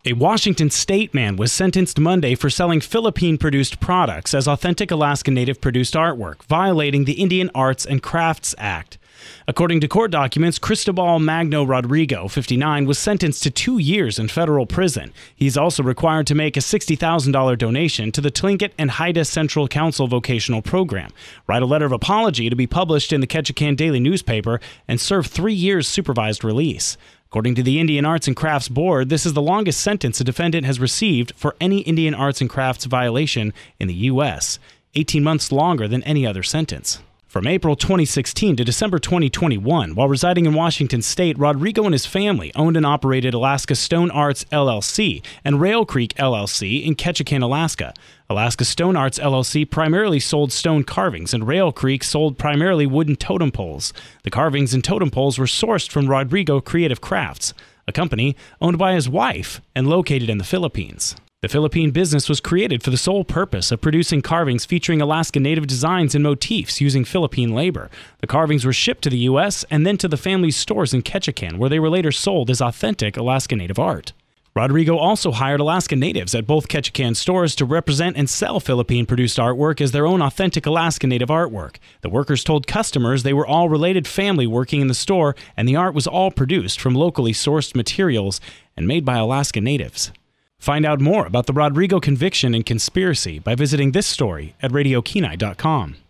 A Washington state man was sentenced Monday for selling Philippine-produced products as authentic Alaska Native-produced artwork, violating the Indian Arts and Crafts Act. According to court documents, Cristobal Magno Rodrigo, 59, was sentenced to 2 years in federal prison. He's also required to make a $60,000 donation to the Tlingit and Haida Central Council vocational program, write a letter of apology to be published in the Ketchikan Daily newspaper, and serve 3 years supervised release. According to the Indian Arts and Crafts Board, this is the longest sentence a defendant has received for any Indian Arts and Crafts violation in the U.S., 18 months longer than any other sentence. From April 2016 to December 2021, while residing in Washington state, Rodrigo and his family owned and operated Alaska Stone Arts LLC and Rail Creek LLC in Ketchikan, Alaska. Alaska Stone Arts LLC primarily sold stone carvings, and Rail Creek sold primarily wooden totem poles. The carvings and totem poles were sourced from Rodrigo Creative Crafts, a company owned by his wife and located in the Philippines. The Philippine business was created for the sole purpose of producing carvings featuring Alaska Native designs and motifs using Philippine labor. The carvings were shipped to the U.S. and then to the family's stores in Ketchikan, where they were later sold as authentic Alaska Native art. Rodrigo also hired Alaska Natives at both Ketchikan stores to represent and sell Philippine-produced artwork as their own authentic Alaska Native artwork. The workers told customers they were all related family working in the store, and the art was all produced from locally sourced materials and made by Alaska Natives. Find out more about the Rodrigo conviction and conspiracy by visiting this story at RadioKenai.com.